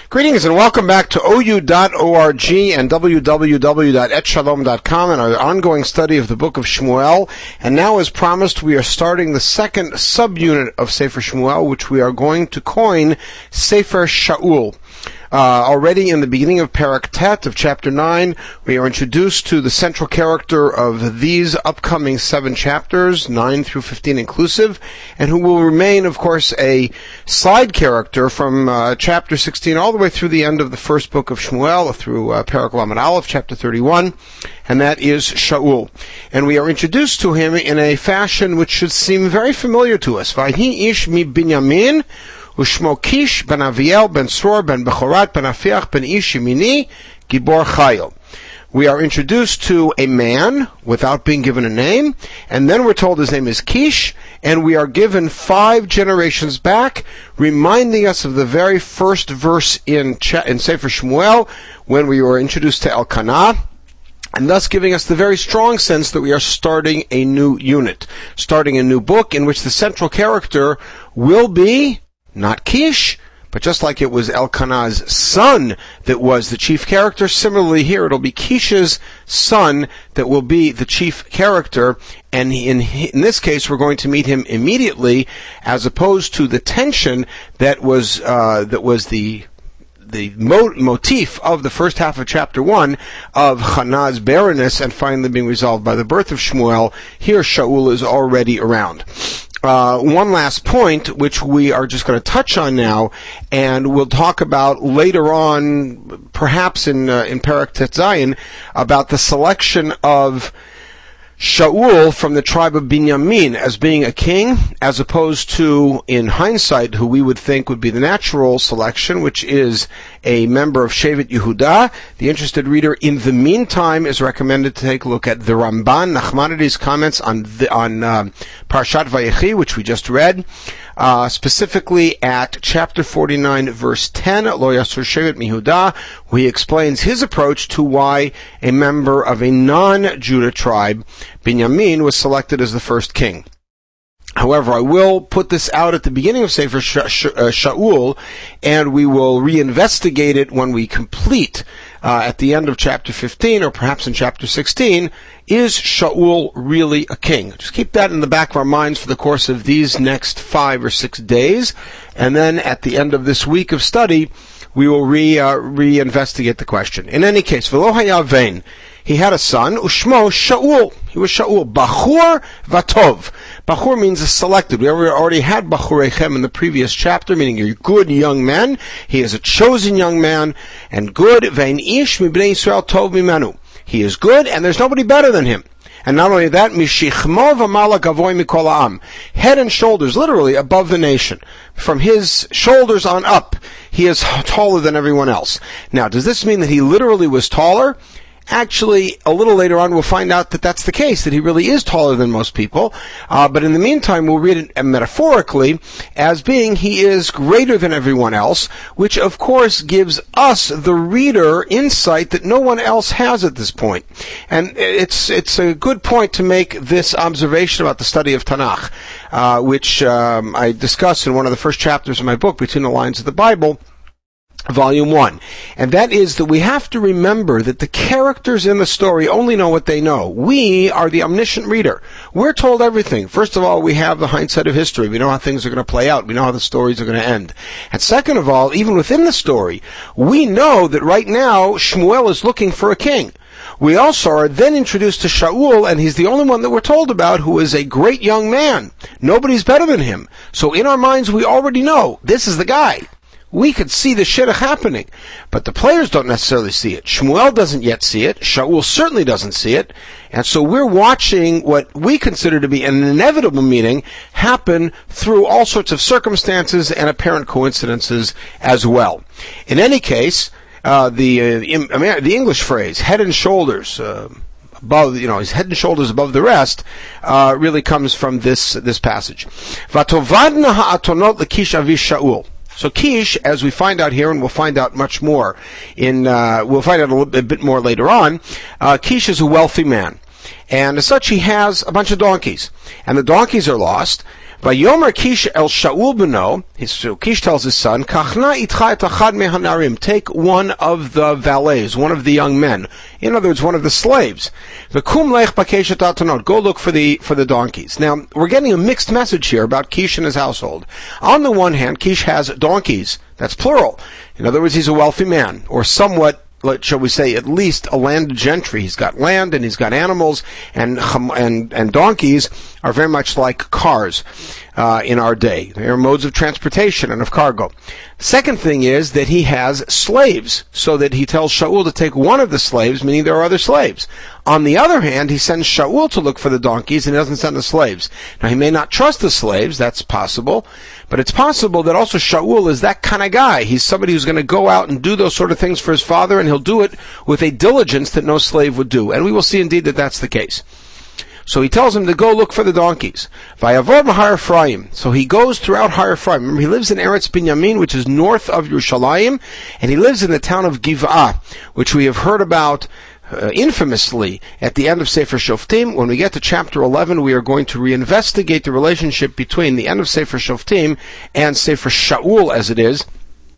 Greetings and welcome back to OU.org and www.etshalom.com and our ongoing study of the book of Shmuel. And now, as promised, we are starting the second subunit of Sefer Shmuel, which we are going to coin Sefer Shaul. Already in the beginning of Parak Tet of chapter 9, we are introduced to the central character of these upcoming 7 chapters, 9 through 15 inclusive, and who will remain, of course, a side character from chapter 16 all the way through the end of the first book of Shmuel, through Parak Lamed Aleph, chapter 31, and that is Shaul. And we are introduced to him in a fashion which should seem very familiar to us. Vayhi ish mi Binyamin, Ushmo Kish ben Aviel ben Sror ben Bechorat ben Afiach ben Ish Yemini Gibor Chayil. We are introduced to a man without being given a name, and then we're told his name is Kish, and we are given 5 generations back, reminding us of the very first verse in Sefer Shmuel when we were introduced to Elkanah, and thus giving us the very strong sense that we are starting a new unit, starting a new book in which the central character will be not Kish, but just like it was Elkanah's son that was the chief character, similarly here it'll be Kish's son that will be the chief character, and in this case we're going to meet him immediately, as opposed to the tension that was the motif of the first half of chapter 1 of Hannah's barrenness and finally being resolved by the birth of Shmuel. Here Shaul is already around. One last point, which we are just going to touch on now, and we'll talk about later on, perhaps in Parak Tet Zayin, about the selection of Shaul from the tribe of Binyamin as being a king, as opposed to, in hindsight, who we would think would be the natural selection, which is a member of Shevet Yehuda. The interested reader, in the meantime, is recommended to take a look at the Ramban, Nachmanides' comments on Parshat Vayechi, which we just read, specifically at chapter 49, verse 10, Lo Yasur Shevet Yehuda, where he explains his approach to why a member of a non-Judah tribe, Binyamin, was selected as the first king. However, I will put this out at the beginning of Sefer Shaul, and we will reinvestigate it when we complete at the end of chapter 15, or perhaps in chapter 16. Is Shaul really a king? Just keep that in the back of our minds for the course of these next 5 or 6 days, and then at the end of this week of study, we will reinvestigate the question. In any case, V'lo haya vein, he had a son, Ushmo Shaul. He was Shaul. Bachur Vatov. Bachur means a selected. We already had Bachurechem in the previous chapter, meaning a good young man. He is a chosen young man, and good. Vein ish mibnei Yisrael tov mimenu. He is good, and there's nobody better than him. And not only that, mishichmo v'mala gavoy mikol ha'am. Head and shoulders, literally above the nation. From his shoulders on up, he is taller than everyone else. Now, does this mean that he literally was taller? Actually, a little later on, we'll find out that that's the case, that he really is taller than most people. But in the meantime, we'll read it metaphorically as being he is greater than everyone else, which of course gives us, the reader, insight that no one else has at this point. And it's a good point to make this observation about the study of Tanakh, which I discuss in one of the first chapters of my book, Between the Lines of the Bible, Volume 1. And that is that we have to remember that the characters in the story only know what they know. We are the omniscient reader. We're told everything. First of all, we have the hindsight of history. We know how things are going to play out. We know how the stories are going to end. And second of all, even within the story, we know that right now Shmuel is looking for a king. We also are then introduced to Shaul, and he's the only one that we're told about who is a great young man. Nobody's better than him. So in our minds, we already know this is the guy. We could see the shidduch happening, but the players don't necessarily see it. Shmuel doesn't yet see it. Shaul certainly doesn't see it. And so we're watching what we consider to be an inevitable meeting happen through all sorts of circumstances and apparent coincidences as well. In any case, the English phrase, head and shoulders, above, his head and shoulders above the rest, really comes from this passage. Vatovadna ha'atonot l'kish avish Shaul. So Kish, as we find out here, and we'll find out much more we'll find out a bit more later on, Kish is a wealthy man. And as such, he has a bunch of donkeys. And the donkeys are lost. Vayomer Kish el Shaul beno, so Kish tells his son, Kachna itcha et achad mehanarim, take one of the valets, one of the young men. In other words, one of the slaves. V'kum lech bakeshet atanot, go look for the donkeys. Now, we're getting a mixed message here about Kish and his household. On the one hand, Kish has donkeys. That's plural. In other words, he's a wealthy man, or somewhat, shall we say, at least a landed gentry. He's got land and he's got animals, and donkeys are very much like cars in our day. They are modes of transportation and of cargo. Second thing is that he has slaves, so that he tells Shaul to take one of the slaves, meaning there are other slaves. On the other hand, he sends Shaul to look for the donkeys, and he doesn't send the slaves. Now, he may not trust the slaves, that's possible, but it's possible that also Shaul is that kind of guy. He's somebody who's going to go out and do those sort of things for his father, and he'll do it with a diligence that no slave would do. And we will see indeed that that's the case. So he tells him to go look for the donkeys. Vayavor b'Har Ephraim. So he goes throughout Har Ephraim. Remember, he lives in Eretz Binyamin, which is north of Yerushalayim, and he lives in the town of Giv'ah, which we have heard about infamously at the end of Sefer Shoftim. When we get to chapter 11, we are going to reinvestigate the relationship between the end of Sefer Shoftim and Sefer Shaul, as it is,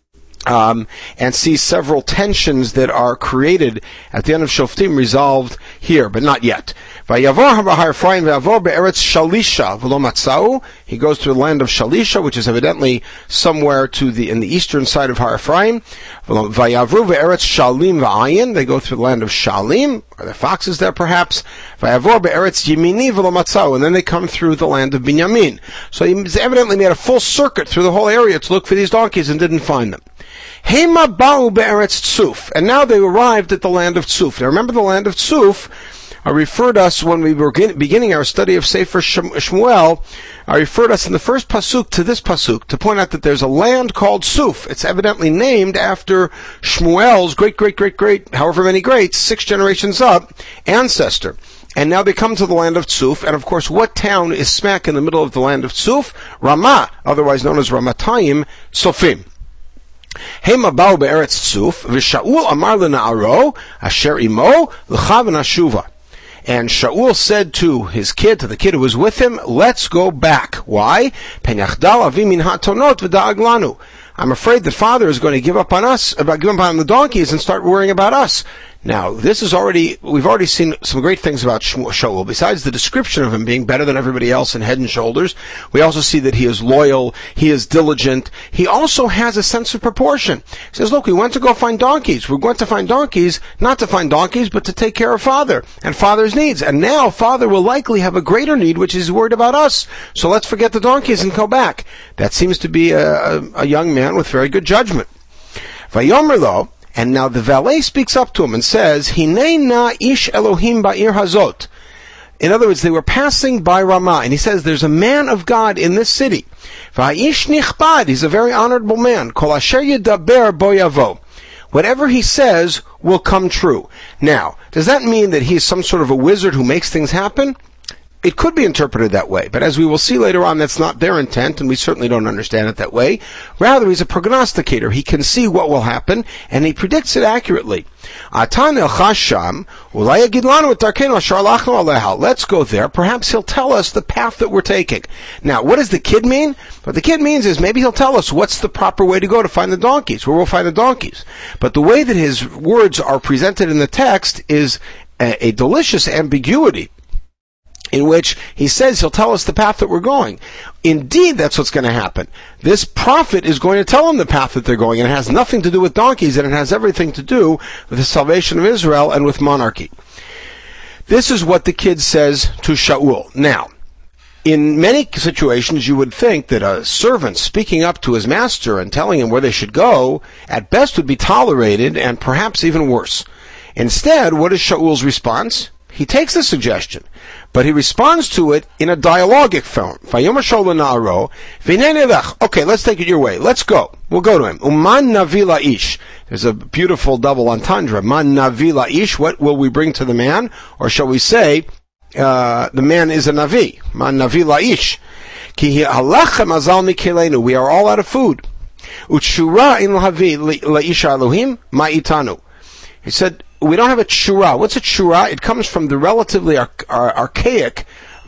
and see several tensions that are created at the end of Shoftim resolved here, but not yet. Vayavor b'Har Ephraim v'avor be'eretz Shalisha v'lo matzau. He goes to the land of Shalisha, which is evidently somewhere in the eastern side of Har Ephraim. Vayavru be'eretz Shalim v'ayin. They go through the land of Shalim. Are there foxes there, perhaps? Vayavor be'eretz Yemini v'lo matzau. And then they come through the land of Binyamin. So he evidently made a full circuit through the whole area to look for these donkeys and didn't find them. Hema ba'u be'eretz Tzuf. And now they arrived at the land of Tzuf. Now remember, the land of Tzuf, I referred us when we were beginning our study of Sefer Shmuel, I referred us in the first pasuk to this pasuk to point out that there's a land called Tzuf. It's evidently named after Shmuel's great, however many greats, 6 generations up, ancestor. And now they come to the land of Tzuf, and of course, what town is smack in the middle of the land of Tzuf? Ramah, otherwise known as Ramatayim Sofim. Hema ba'u be'eretz Tzuf, v'Shaul amar lena'aro, asher imo, l'cha v'nashuva. And Shaul said to his kid, to the kid who was with him, let's go back. Why? Penyachdal avi min hatonot v'da'ag lanu. I'm afraid the father is going to give up on us, give up on the donkeys and start worrying about us. Now, we've already seen some great things about Shaul. Besides the description of him being better than everybody else in head and shoulders, we also see that he is loyal, he is diligent, he also has a sense of proportion. He says, look, we went to go find donkeys. We're going to find donkeys, not to find donkeys, but to take care of father and father's needs. And now father will likely have a greater need, which is worried about us. So let's forget the donkeys and go back. That seems to be a young man with very good judgment. Vayomer lo, and now the valet speaks up to him and says, Hinei na ish Elohim ba'ir hazot. In other words, they were passing by Ramah, and he says, there's a man of God in this city. Va'ish nichbad, he's a very honorable man. Kol asher yedaber bo yavo. Whatever he says will come true. Now, does that mean that he's some sort of a wizard who makes things happen? It could be interpreted that way, but as we will see later on, that's not their intent, and we certainly don't understand it that way. Rather, he's a prognosticator. He can see what will happen, and he predicts it accurately. Let's go there. Perhaps he'll tell us the path that we're taking. Now, what does the kid mean? What the kid means is maybe he'll tell us what's the proper way to go to find the donkeys, where we'll find the donkeys. But the way that his words are presented in the text is a delicious ambiguity, in which he says he'll tell us the path that we're going. Indeed, that's what's going to happen. This prophet is going to tell them the path that they're going, and it has nothing to do with donkeys, and it has everything to do with the salvation of Israel and with monarchy. This is what the kid says to Shaul. Now, in many situations, you would think that a servant speaking up to his master and telling him where they should go, at best would be tolerated, and perhaps even worse. Instead, what is Shaul's response? He takes the suggestion, but he responds to it in a dialogic form. Okay, let's take it your way. Let's go. We'll go to him. Uman navi ish. There's a beautiful double entendre. Man navi ish. What will we bring to the man? Or shall we say, the man is a navi. Man navi ish. Ki halachem azal mikelenu. We are all out of food. Utshura in lahavi laisha Elohim ma'itanu. He said, we don't have a tshura. What's a tshura? It comes from the relatively archaic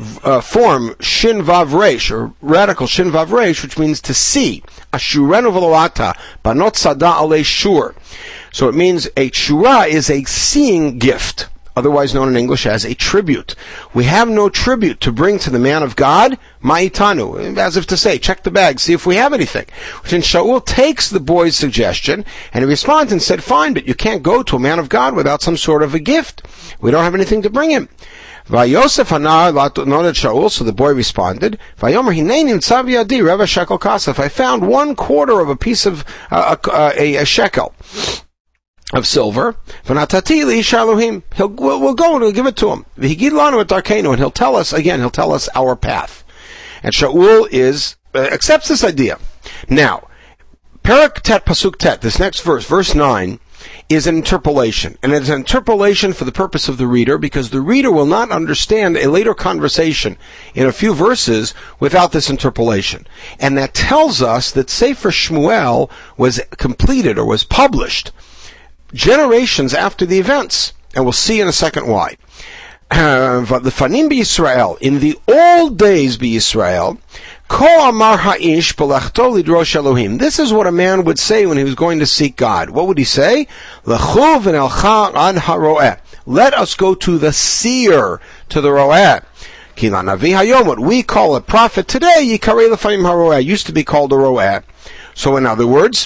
form Shin Vav Resh, or radical Shin Vav Resh, which means to see. Ashurenu v'loata, banot sada alei shur. So it means a shura is a seeing gift, otherwise known in English as a tribute. We have no tribute to bring to the man of God, ma'itanu, as if to say, check the bag, see if we have anything. Which in Shaul takes the boy's suggestion, and he responds and said, fine, but you can't go to a man of God without some sort of a gift. We don't have anything to bring him. Vayosef hanar noted Shaul, so the boy responded, Vayomer hinei nimtza biyadi reva shekel kasef. I found 1/4 of a piece of a shekel of silver. V'natati li shaluhim. We'll go and we'll give it to him. V'higid lanu et darkenu, and he'll tell us our path. And Shaul accepts this idea. Now, Perak Tet Pasuk Tet, this next verse 9, is an interpolation. And it's an interpolation for the purpose of the reader, because the reader will not understand a later conversation in a few verses without this interpolation. And that tells us that Sefer Shmuel was completed, or was published, generations after the events. And we'll see in a second why. L'fanim b'Yisrael, in the old days b'Yisrael, Ko amar ha'ish b'lechto lidrosh Elohim. This is what a man would say when he was going to seek God. What would he say? L'chu v'nelcha ad haro'eh. Let us go to the seer, to the ro'eh. Ki la'navi hayom, what we call a prophet today, yikarei l'fanim haro'eh, used to be called a ro'eh. So in other words,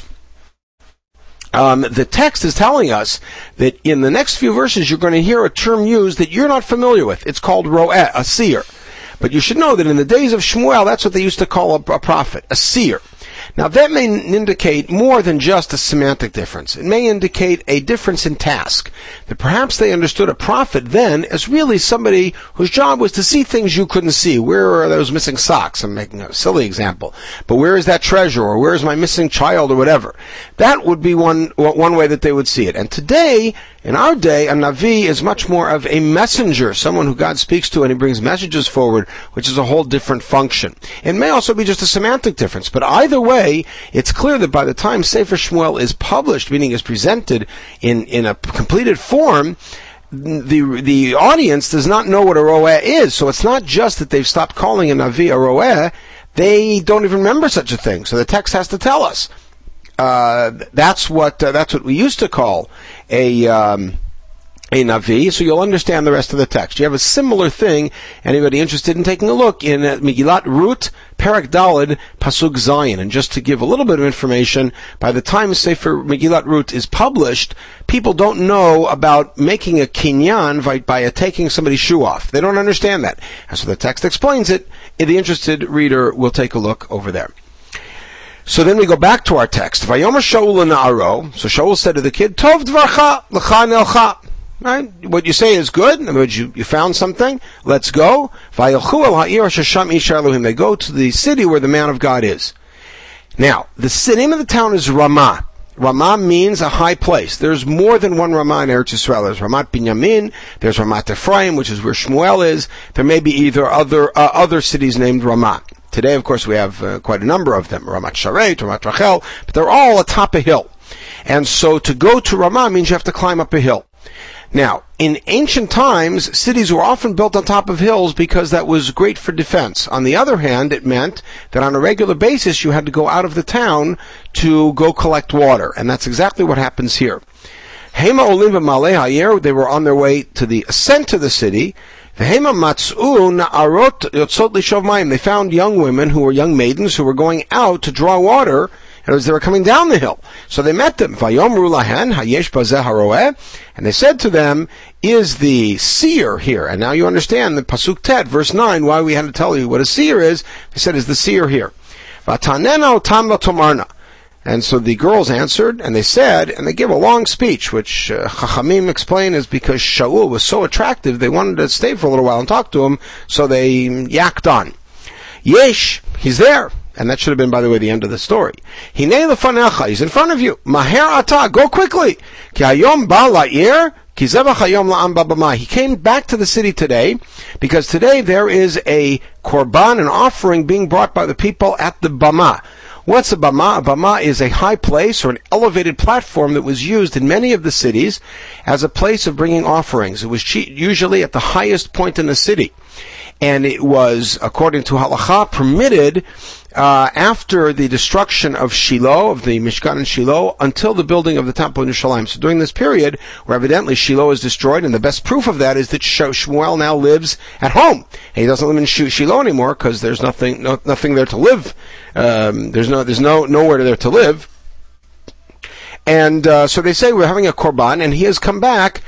the text is telling us that in the next few verses you're going to hear a term used that you're not familiar with. It's called ro'eh, a seer. But you should know that in the days of Shmuel, that's what they used to call a prophet, a seer. Now that may indicate more than just a semantic difference. It may indicate a difference in task. That perhaps they understood a prophet then as really somebody whose job was to see things you couldn't see. Where are those missing socks? I'm making a silly example. But where is that treasure? Or where is my missing child? Or whatever. That would be one way that they would see it. And today, in our day, a Navi is much more of a messenger, someone who God speaks to and he brings messages forward, which is a whole different function. It may also be just a semantic difference, but either way, it's clear that by the time Sefer Shmuel is published, meaning is presented in a completed form, the audience does not know what a ro'eh is. So it's not just that they've stopped calling a Navi a ro'eh, they don't even remember such a thing. So the text has to tell us. That's what we used to call a Navi, so you'll understand the rest of the text. You have a similar thing, anybody interested in taking a look, in Megillat Rut, Perak Daled, Pasuk Zayin. And just to give a little bit of information, by the time Sefer Megillat Rut is published, people don't know about making a kinyan by taking somebody's shoe off. They don't understand that. And so the text explains it. If the interested reader will take a look over there. So then we go back to our text. Vayomer Shaul na'aro. So Shaul said to the kid, Tov dvarcha, l'cha nelcha. Right? What you say is good. In other words, you found something. Let's go. Vayilchu el ha'ir shesham ish Elohim. They go to the city where the man of God is. Now, the name of the town is Ramah. Ramah means a high place. There's more than one Ramah in Eretz Yisrael. There's Ramat Binyamin. There's Ramat Ephraim, which is where Shmuel is. There may be either other cities named Ramah. Today, of course, we have quite a number of them. Ramat Sharet, Ramat Rachel, but they're all atop a hill. And so to go to Ramah means you have to climb up a hill. Now, in ancient times, cities were often built on top of hills because that was great for defense. On the other hand, it meant that on a regular basis you had to go out of the town to go collect water. And that's exactly what happens here. Hema olim v'malei ha'yer, they were on their way to the ascent to the city. V'hema matz'u na'arot yotzot lishov mayim. They found young women who were young maidens who were going out to draw water. And as they were coming down the hill. So they met them. Vayomru lahen hayesh bazeh haroeh. And they said to them, is the seer here? And now you understand the Pasuk Tet, verse 9, why we had to tell you what a seer is. They said, is the seer here? Vatanena otam v'tomarna. And so the girls answered, and they said, and they give a long speech, which Chachamim explain is because Shaul was so attractive, they wanted to stay for a little while and talk to him, so they yacked on. Yesh, he's there. And that should have been, by the way, the end of the story. Hinei lefanecha, he's in front of you. Maher ata, go quickly. Ki hayom ba la'ir, ki zevach hayom la'am babamai. He came back to the city today, because today there is a korban, an offering being brought by the people at the bama. What's a bama? A bama is a high place or an elevated platform that was used in many of the cities as a place of bringing offerings. It was usually at the highest point in the city. and it was, according to halacha, permitted after the destruction of Shiloh, of the Mishkan in Shiloh, until the building of the Temple in Yerushalayim. So during this period, where evidently Shiloh is destroyed, and the best proof of that is that Shmuel now lives at home. And he doesn't live in Shiloh anymore because there's nothing there to live. There's nowhere there to live. And so they say we're having a korban, and he has come back.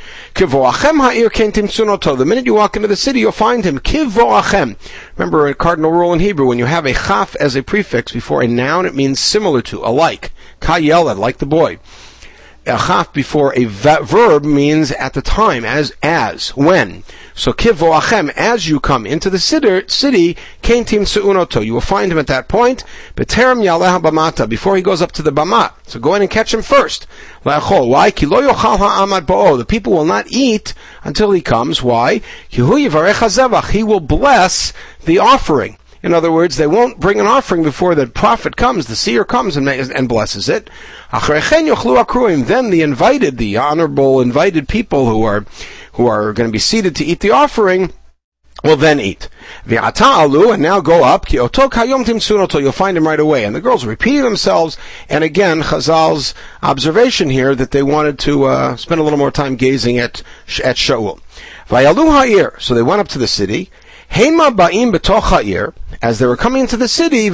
The minute you walk into the city, you'll find him. Remember a cardinal rule in Hebrew: when you have a chaf as a prefix before a noun, it means similar to, alike. Kayelad, like the boy. A chaf before a verb means at the time, as, when. So kivoachem, as you come into the city, kentim seunoto, you will find him at that point, beterem yaleha bamata, before he goes up to the bama. So go in and catch him first. La'achol, why? Ki lo yochal ha'amad bo'o, the people will not eat until he comes. Why? Ki hu yivarech hazevach, he will bless the offering. In other words, they won't bring an offering before the prophet comes, the seer comes and blesses it. Then the honorable invited people who are going to be seated to eat the offering will then eat. And now go up, you'll find him right away. And the girls are repeating themselves, and again, Chazal's observation here that they wanted to spend a little more time gazing at Shaul. So they went up to the city. Hema ba'im betoch ha'ir, as they were coming into the city,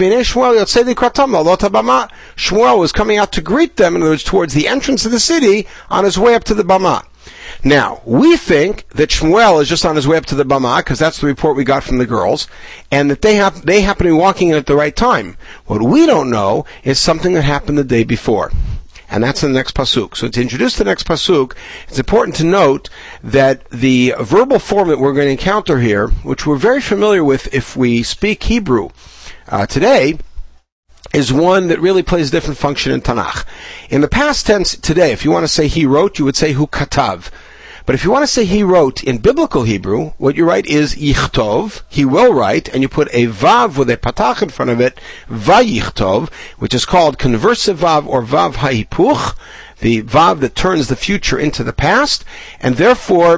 Shmuel was coming out to greet them, in other words, towards the entrance of the city, on his way up to the bama. Now, we think that Shmuel is just on his way up to the bama, because that's the report we got from the girls, and that they happen to be walking in at the right time. What we don't know is something that happened the day before. And that's in the next pasuk. So to introduce the next pasuk, it's important to note that the verbal form that we're going to encounter here, which we're very familiar with if we speak Hebrew today, is one that really plays a different function in Tanakh. In the past tense today, if you want to say he wrote, you would say hu katav. But if you want to say he wrote in biblical Hebrew, what you write is yichtov, he will write, and you put a vav with a patach in front of it, vayichtov, which is called conversive vav or vav hahipuch, the vav that turns the future into the past, and therefore,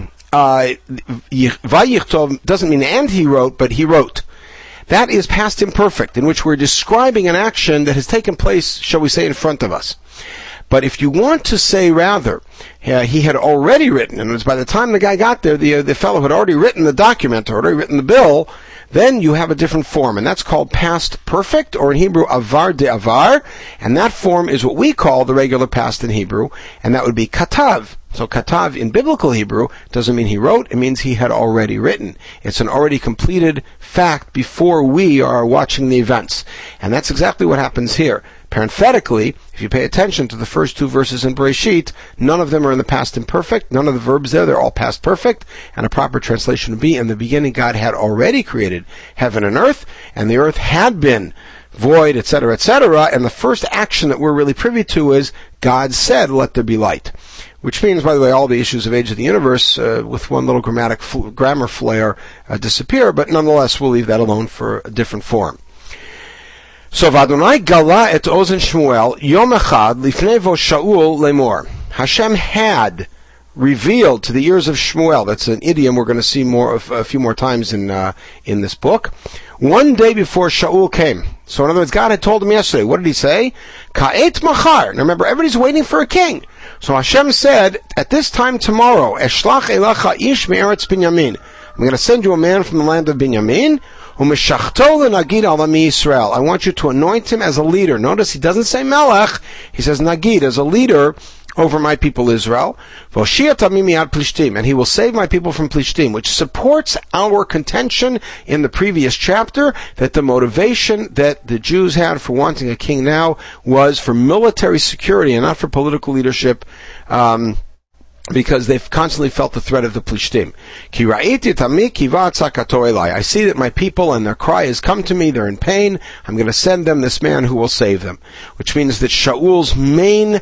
vayichtov doesn't mean and he wrote, but he wrote. That is past imperfect, in which we're describing an action that has taken place, shall we say, in front of us. But if you want to say rather, he had already written, and it was by the time the guy got there, the fellow had already written the document, or already written the bill, then you have a different form, and that's called past perfect, or in Hebrew, avar de avar, and that form is what we call the regular past in Hebrew, and that would be katav. So katav in biblical Hebrew doesn't mean he wrote, it means he had already written. It's an already completed fact before we are watching the events. And that's exactly what happens here. Parenthetically, if you pay attention to the first two verses in Bereshit, none of them are in the past imperfect, none of the verbs there, they're all past perfect, and a proper translation would be, in the beginning God had already created heaven and earth, and the earth had been void, etc., etc., and the first action that we're really privy to is, God said, let there be light. Which means, by the way, all the issues of age of the universe, with one little grammar flare, disappear, but nonetheless, we'll leave that alone for a different form. So, Vadonai gala et ozen Shmuel, yom echad, lifnei vo Shaul lemor. Hashem had revealed to the ears of Shmuel, that's an idiom we're going to see a few more times in this book, one day before Shaul came. So in other words, God had told him yesterday, what did he say? Ka'et machar. Now remember, everybody's waiting for a king. So Hashem said, at this time tomorrow, Eshlach elacha ish me'eretz Binyamin. I'm going to send you a man from the land of Binyamin, Umeshachto l'nagid al ami Yisrael. I want you to anoint him as a leader. Notice he doesn't say melech, he says nagid, as a leader over my people Israel. And he will save my people from Plishtim, which supports our contention in the previous chapter that the motivation that the Jews had for wanting a king now was for military security and not for political leadership, because they've constantly felt the threat of the Plishtim. I see that my people and their cry has come to me, they're in pain, I'm going to send them this man who will save them. Which means that Shaul's main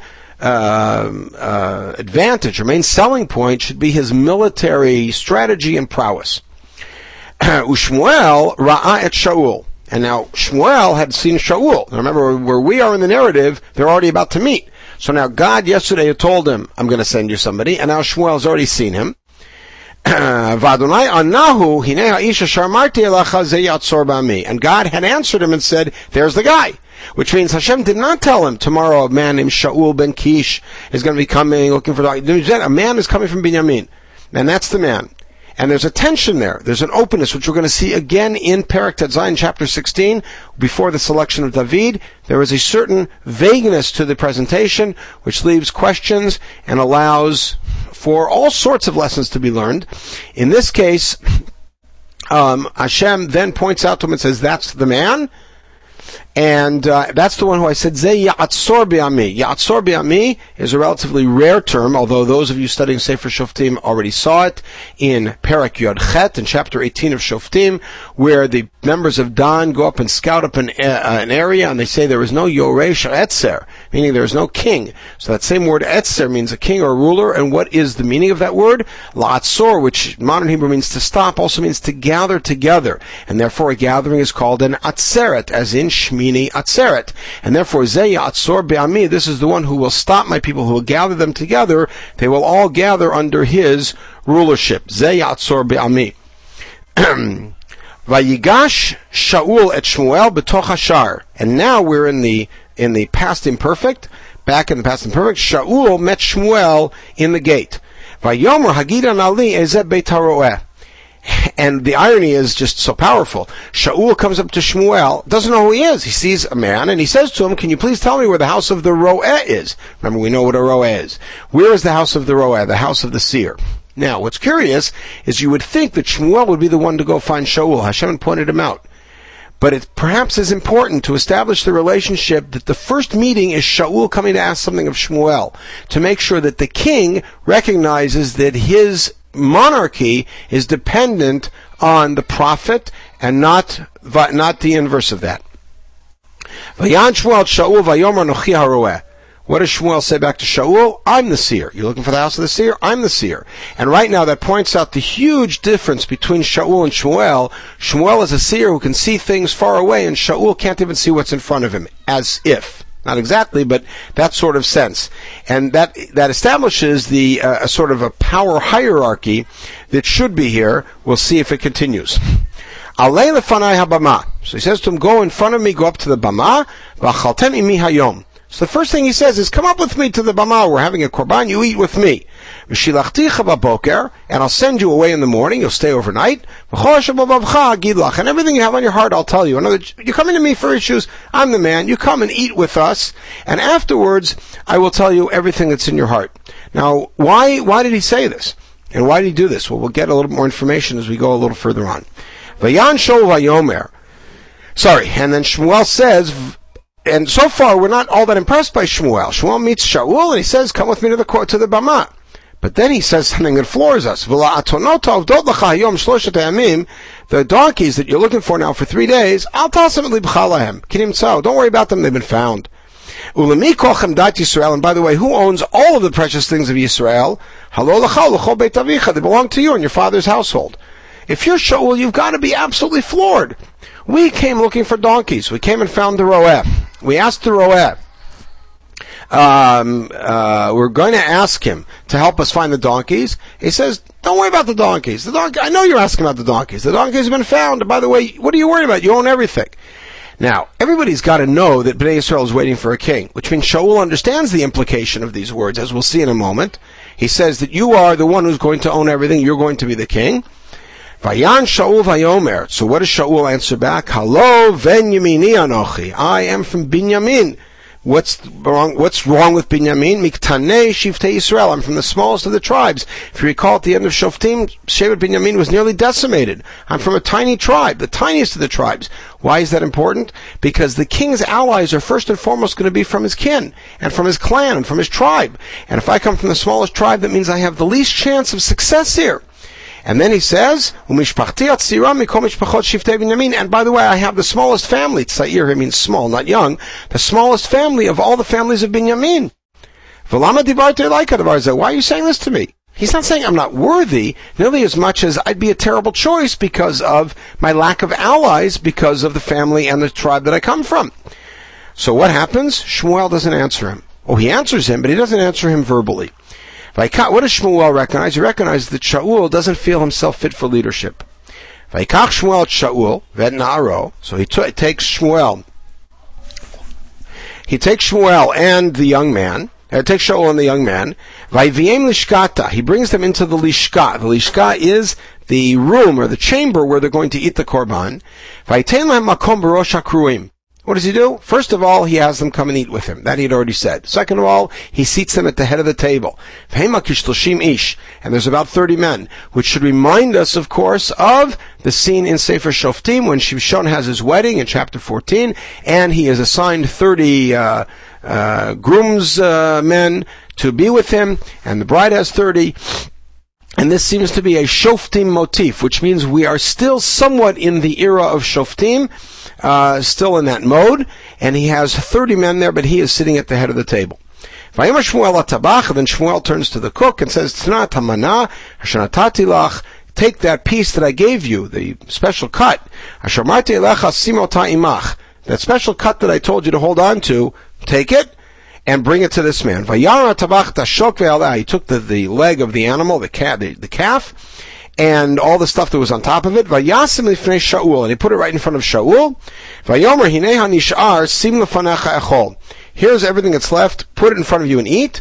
advantage or main selling point should be his military strategy and prowess. Ushmuel ra'a et Shaul. And now Shmuel had seen Shaul. Now remember, where we are in the narrative, they're already about to meet. So now God yesterday had told him, I'm going to send you somebody, and now Shmuel's already seen him. Vadonai anahu hinei ha'isha sharmarti elacha ze yatzor ba'ami. And God had answered him and said, there's the guy. Which means Hashem did not tell him, tomorrow a man named Shaul ben Kish is going to be coming looking for a man is coming from Binyamin. And that's the man. And there's a tension there. There's an openness, which we're going to see again in Perek Tet Zayin, chapter 16. Before the selection of David, there is a certain vagueness to the presentation, which leaves questions and allows for all sorts of lessons to be learned. In this case, Hashem then points out to him and says, that's the man. And that's the one who I said, Ze Ya'atzor Bi'ami. Ya'atzor Bi'ami is a relatively rare term, although those of you studying Sefer Shoftim already saw it in Perek Yod Chet, in chapter 18 of Shoftim, where the members of Dan go up and scout up an area, and they say there is no Yoresh Etzer, meaning there is no king. So that same word Etzer means a king or a ruler, and what is the meaning of that word? La'atzor, which modern Hebrew means to stop, also means to gather together, and therefore a gathering is called an Atzeret, as in Shmini Atzeret. And therefore, Ze Ya'atzor Be'ami, this is the one who will stop my people, who will gather them together. They will all gather under his rulership. Ze Ya'atzor Be'ami. Vayigash Shaul et Shmuel b'toch hashar. And now we're in the past imperfect. Back in the past imperfect, Shaul met Shmuel in the gate. Vayomer Hagidan Ali ezeh beit haroeh. And the irony is just so powerful. Shaul comes up to Shmuel, doesn't know who he is. He sees a man, and he says to him, can you please tell me where the house of the Roeh is? Remember, we know what a Roeh is. Where is the house of the Roeh, the house of the seer? Now, what's curious is you would think that Shmuel would be the one to go find Shaul. Hashem pointed him out. But it perhaps is important to establish the relationship that the first meeting is Shaul coming to ask something of Shmuel, to make sure that the king recognizes that his monarchy is dependent on the prophet and not the inverse of that. Vayan Shmuel Shaul vayomer nochi haroeh. What does Shmuel say back to Shaul? I'm the seer. You're looking for the house of the seer? I'm the seer. And right now that points out the huge difference between Shaul and Shmuel. Shmuel is a seer who can see things far away, and Shaul can't even see what's in front of him, as if. Not exactly, but that sort of sense. And that establishes the a sort of a power hierarchy that should be here. We'll see if it continues. Alei lefanai habama. So he says to him, go in front of me, go up to the bama, v'achaltem imi hayom. So the first thing he says is, come up with me to the bama, we're having a korban, you eat with me. V'shilachticha b'boker, and I'll send you away in the morning, you'll stay overnight. V'chol shabavavcha agidlach, and everything you have on your heart, I'll tell you. In other words, you're coming to me for issues, I'm the man, you come and eat with us, and afterwards, I will tell you everything that's in your heart. Now, why did he say this? And why did he do this? Well, we'll get a little more information as we go a little further on. Vayan Shaul vayomer. Sorry, and then Shmuel says, and so far we're not all that impressed by Shmuel. Shmuel meets Shaul and he says, come with me to the bama. But then he says something that floors us. The donkeys that you're looking for now for 3 days, don't worry about them, they've been found. And by the way, who owns all of the precious things of Yisrael? They belong to you and your father's household. If you're Shaul, you've got to be absolutely floored. We came looking for donkeys. We came and found the Roeh. We asked the Roeh. We're going to ask him to help us find the donkeys. He says, don't worry about the donkeys. I know you're asking about the donkeys. The donkeys have been found. And by the way, what are you worried about? You own everything. Now, everybody's got to know that Bnei Yisrael is waiting for a king, which means Shaul understands the implication of these words, as we'll see in a moment. He says that you are the one who's going to own everything. You're going to be the king. Vayan Shaul vayomer. So what does Shaul answer back? Halo Benyamini anochi. I am from Binyamin. What's wrong with Binyamin? Miktanei Shiftei Yisrael. I'm from the smallest of the tribes. If you recall, at the end of Shoftim, Shevet Binyamin was nearly decimated. I'm from a tiny tribe, the tiniest of the tribes. Why is that important? Because the king's allies are first and foremost going to be from his kin, and from his clan, and from his tribe. And if I come from the smallest tribe, that means I have the least chance of success here. And then he says, and by the way, I have the smallest family. Tzair here means small, not young. The smallest family of all the families of Binyamin. Why are you saying this to me? He's not saying I'm not worthy, nearly as much as I'd be a terrible choice because of my lack of allies, because of the family and the tribe that I come from. So what happens? Shmuel doesn't answer him. Oh, he answers him, but he doesn't answer him verbally. What does Shmuel recognize? He recognizes that Shaul doesn't feel himself fit for leadership. Vayikach Shmuel Shaul vet na'aro. So he takes Shmuel. He takes Shmuel and the young man. Takes Shaul and the young man. Vayviem lishkata. He brings them into the lishka. The lishka is the room or the chamber where they're going to eat the korban. Vaytein lahem makom b'rosh hakruim. What does he do? First of all, he has them come and eat with him. That he'd already said. Second of all, he seats them at the head of the table. And there's about 30 men, which should remind us, of course, of the scene in Sefer Shoftim when Shimshon has his wedding in chapter 14, and he is assigned 30 groomsmen to be with him, and the bride has 30. And this seems to be a Shoftim motif, which means we are still somewhat in the era of Shoftim, still in that mode, and he has 30 men there, but he is sitting at the head of the table. Then Shmuel turns to the cook and says, Tna tamana hashanatati lach, take that piece that I gave you, the special cut, asharmarti elecha simota imach, that special cut that I told you to hold on to, take it, and bring it to this man. He took the leg of the animal, the calf, and all the stuff that was on top of it. And he put it right in front of Shaul. Here's everything that's left. Put it in front of you and eat.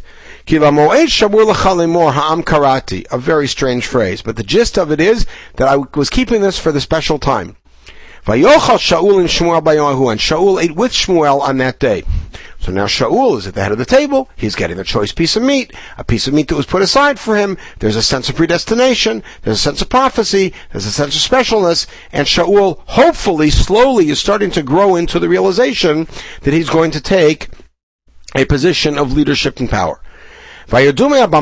A very strange phrase, but the gist of it is that I was keeping this for the special time. And Shaul ate with Shmuel on that day. So now Shaul is at the head of the table. He's getting a choice piece of meat, a piece of meat that was put aside for him. There's a sense of predestination. There's a sense of prophecy. There's a sense of specialness. And Shaul, hopefully, slowly is starting to grow into the realization that he's going to take a position of leadership and power. So they went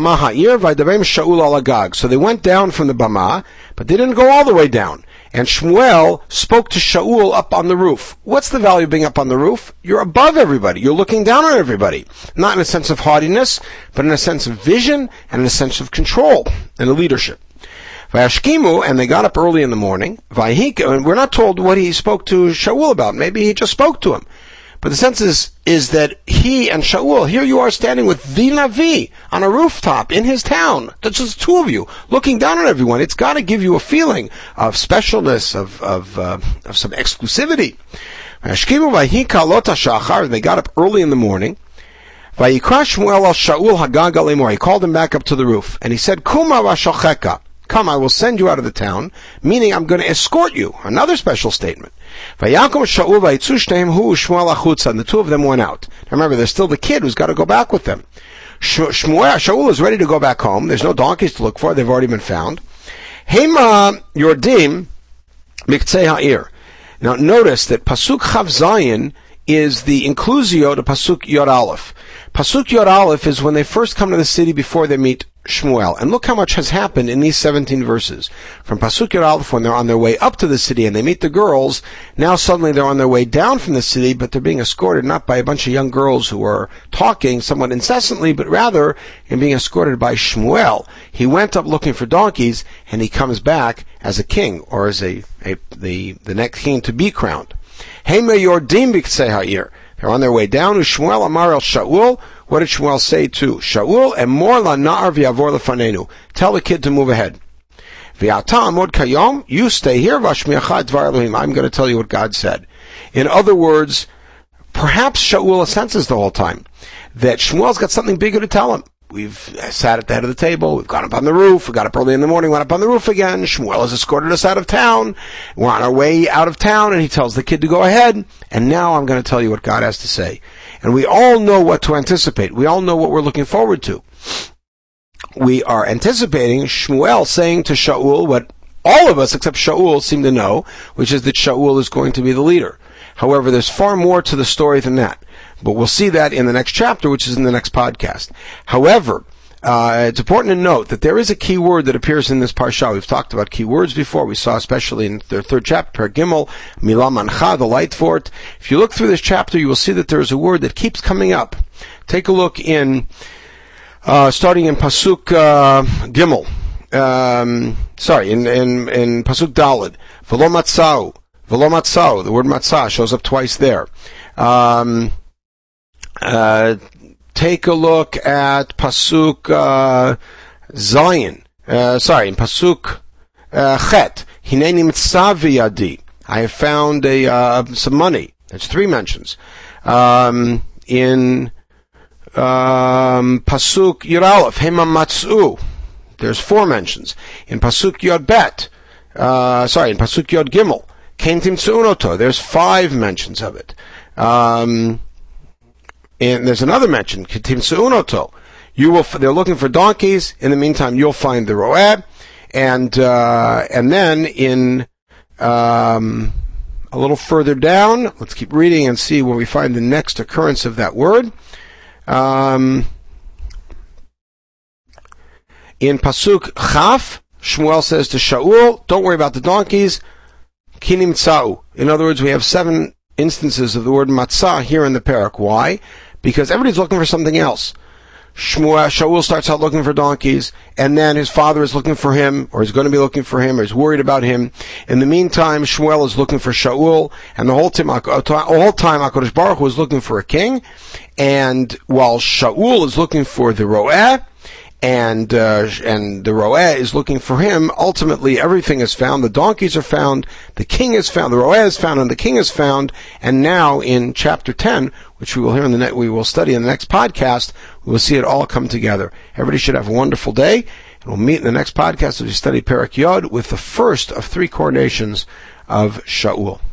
down from the Bama, but they didn't go all the way down. And Shmuel spoke to Shaul up on the roof. What's the value of being up on the roof? You're above everybody. You're looking down on everybody. Not in a sense of haughtiness, but in a sense of vision and in a sense of control and leadership. Vayashkimu, and they got up early in the morning. Vayhika, and we're not told what he spoke to Shaul about. Maybe he just spoke to him. But the sense is that he and Shaul, here you are standing with the Navi on a rooftop in his town. That's just two of you looking down on everyone. It's got to give you a feeling of specialness, of some exclusivity. They got up early in the morning. He called him back up to the roof, and he said, Kuma v'shocheka. Come, I will send you out of the town, meaning I'm going to escort you. Another special statement. And the two of them went out. Now remember, there's still the kid who's got to go back with them. Shaul is ready to go back home. There's no donkeys to look for. They've already been found. Hema Yordim Miktzei Ha'ir. Now notice that Pasuk Chav Zayin is the inclusio to Pasuk Yod Aleph. Pasuk Yod Aleph is when they first come to the city before they meet Shmuel. And look how much has happened in these 17 verses. From Pasuk Yod Aleph, when they're on their way up to the city and they meet the girls, now suddenly they're on their way down from the city, but they're being escorted not by a bunch of young girls who are talking somewhat incessantly, but rather in being escorted by Shmuel. He went up looking for donkeys, and he comes back as a king, or as the next king to be crowned. Hema Yordim B'Ktzei Ha'ir. They're on their way down. Shmuel Amar El Shaul. What did Shmuel say to Shaul? And more la na'ar v'yavor lefanenu. Tell the kid to move ahead. V'ata amod kayom. You stay here. V'ashmiacha dvar Elohim. I'm going to tell you what God said. In other words, perhaps Shaul senses the whole time that Shmuel's got something bigger to tell him. We've sat at the head of the table. We've gone up on the roof. We got up early in the morning, went up on the roof again. Shmuel has escorted us out of town. We're on our way out of town, and he tells the kid to go ahead. And now I'm going to tell you what God has to say. And we all know what to anticipate. We all know what we're looking forward to. We are anticipating Shmuel saying to Shaul what all of us except Shaul seem to know, which is that Shaul is going to be the leader. However, there's far more to the story than that. But we'll see that in the next chapter, which is in the next podcast. However, it's important to note that there is a key word that appears in this parsha. We've talked about key words before. We saw especially in the third chapter, Gimel, Milah Mancha, the light fort. If you look through this chapter, you will see that there is a word that keeps coming up. Take a look in, starting in Pasuk Gimel. In Pasuk Daled. V'lo matzau. V'lo matzau. The word matzah shows up twice there. take a look at Pasuk Zayin. In Pasuk Chet. Hineni mitzavi yadi. I have found some money. That's 3 mentions. In Pasuk Yiralef, Hema matzu. There's 4 mentions. In Pasuk Yod Bet, in Pasuk Yod Gimel, Ken timtzu'unoto. There's 5 mentions of it. And there's another mention, timtzu'unoto. They're looking for donkeys. In the meantime, you'll find the ro'eh. And then in, a little further down, let's keep reading and see where we find the next occurrence of that word. In Pasuk Chaf, Shmuel says to Shaul, don't worry about the donkeys, kinim tsa'u. In other words, we have 7 instances of the word matzah here in the parak. Why? Because everybody's looking for something else. Shaul starts out looking for donkeys, and then his father is looking for him, or is going to be looking for him, or is worried about him. In the meantime, Shmuel is looking for Shaul, and the whole time HaKadosh Baruch Hu is looking for a king, and while Shaul is looking for the ro'eh, and the ro'eh is looking for him, ultimately everything is found. The donkeys are found, the king is found, the ro'eh is found, and the king is found. And now in chapter 10, which we will hear we will study in the next podcast, we will see it all come together. Everybody should have a wonderful day, and we'll meet in the next podcast as we study Perek Yod with the first of 3 coronations of Shaul.